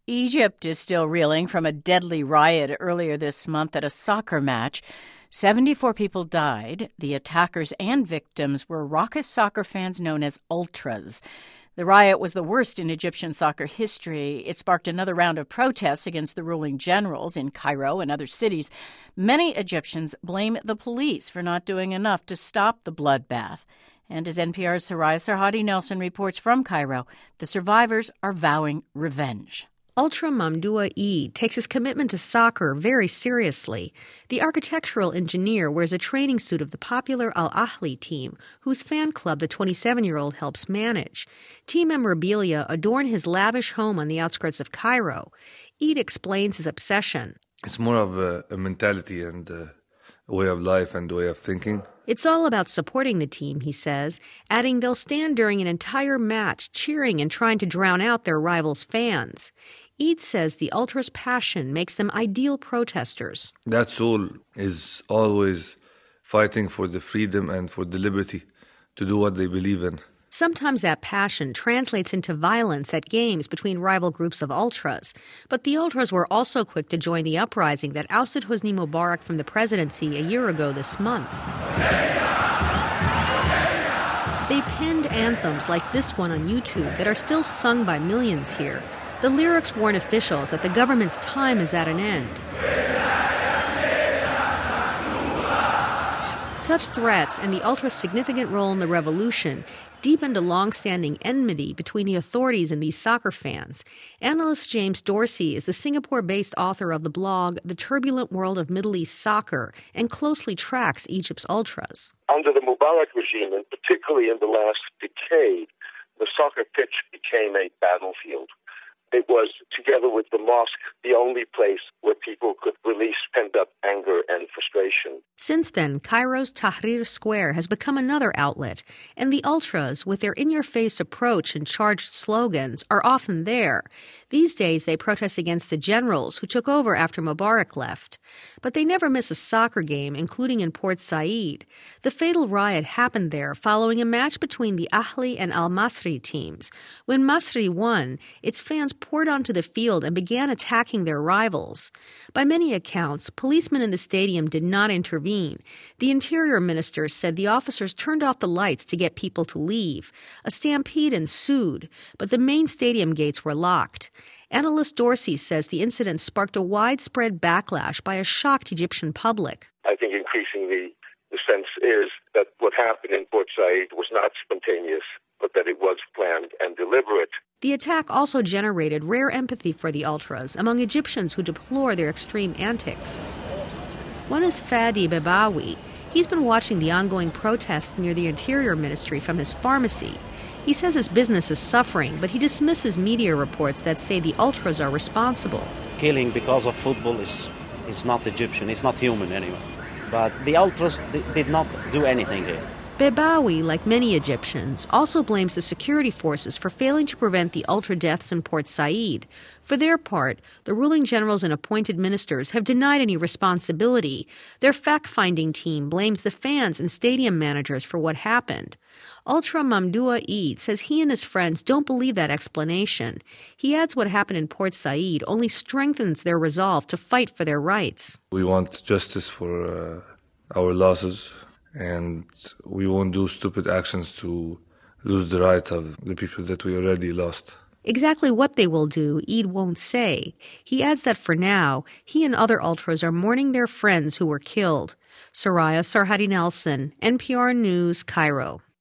Egypt is still reeling from a deadly riot earlier this month at a soccer match. 74 people died. The attackers and victims were raucous soccer fans known as ultras. The riot was the worst in Egyptian soccer history. It sparked another round of protests against the ruling generals in Cairo and other cities. Many Egyptians blame the police for not doing enough to stop the bloodbath. And as NPR's Soraya Sarhadi Nelson reports from Cairo, the survivors are vowing revenge. Ultra Mamdoua Eid takes his commitment to soccer very seriously. The architectural engineer wears a training suit of the popular Al Ahly team, whose fan club the 27-year-old helps manage. Team memorabilia adorn his lavish home on the outskirts of Cairo. Eid explains his obsession. It's more of a mentality and a way of life and a way of thinking. It's all about supporting the team, he says, adding they'll stand during an entire match, cheering and trying to drown out their rivals' fans. Eid says the ultras' passion makes them ideal protesters. That soul is always fighting for the freedom and for the liberty to do what they believe in. Sometimes that passion translates into violence at games between rival groups of ultras. But the ultras were also quick to join the uprising that ousted Hosni Mubarak from the presidency a year ago this month. They penned anthems like this one on YouTube that are still sung by millions here. The lyrics warn officials that the government's time is at an end. Such threats and the ultras' significant role in the revolution deepened a long-standing enmity between the authorities and these soccer fans. Analyst James Dorsey is the Singapore-based author of the blog The Turbulent World of Middle East Soccer and closely tracks Egypt's ultras. Under the Mubarak regime, and particularly in the last decade, the soccer pitch became a battlefield. It was, together with the mosque, the only place where people could release pent-up anger and frustration. Since then, Cairo's Tahrir Square has become another outlet, and the ultras, with their in-your-face approach and charged slogans, are often there. These days, they protest against the generals who took over after Mubarak left. But they never miss a soccer game, including in Port Said. The fatal riot happened there following a match between the Ahly and Al Masri teams. When Masri won, its fans poured onto the field and began attacking their rivals. By many accounts, policemen in the stadium did not intervene. The interior minister said the officers turned off the lights to get people to leave. A stampede ensued, but the main stadium gates were locked. Analyst Dorsey says the incident sparked a widespread backlash by a shocked Egyptian public. I think increasingly the sense is that what happened in Port Said was not spontaneous, but that it was planned and deliberate. The attack also generated rare empathy for the ultras among Egyptians who deplore their extreme antics. One is Fadi Bebawi. He's been watching the ongoing protests near the Interior Ministry from his pharmacy. He says his business is suffering, but he dismisses media reports that say the ultras are responsible. Killing because of football is not Egyptian, it's not human anyway. But the ultras did not do anything here. Bebawi, like many Egyptians, also blames the security forces for failing to prevent the ultra deaths in Port Said. For their part, the ruling generals and appointed ministers have denied any responsibility. Their fact-finding team blames the fans and stadium managers for what happened. Ultra Mamdoua Eid says he and his friends don't believe that explanation. He adds what happened in Port Said only strengthens their resolve to fight for their rights. We want justice for our losses, and we won't do stupid actions to lose the right of the people that we already lost. Exactly what they will do, Eid won't say. He adds that for now, he and other ultras are mourning their friends who were killed. Soraya Sarhadi Nelson, NPR News, Cairo.